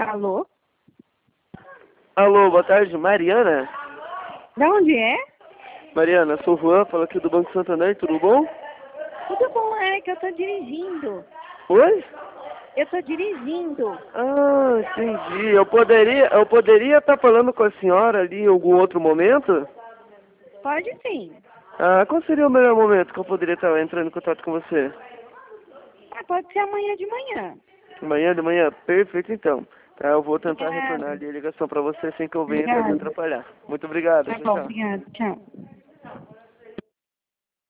Alô? Alô, boa tarde, Mariana? Da onde é? Mariana, sou o Juan, falo aqui do Banco Santander, tudo bom? Tudo bom, é que eu tô dirigindo. Oi? Eu tô dirigindo. Ah, entendi. Eu poderia estar falando com a senhora ali em algum outro momento? Pode sim. Ah, qual seria o melhor momento que eu poderia estar entrando em contato com você? Ah, pode ser amanhã de manhã. Amanhã de manhã? Perfeito, então. Tá, eu vou tentar retornar Obrigada. ali a ligação para você sem que eu venha até te Obrigada. atrapalhar. Muito obrigado, Tá tchau, bom, tchau. obrigada. Tchau.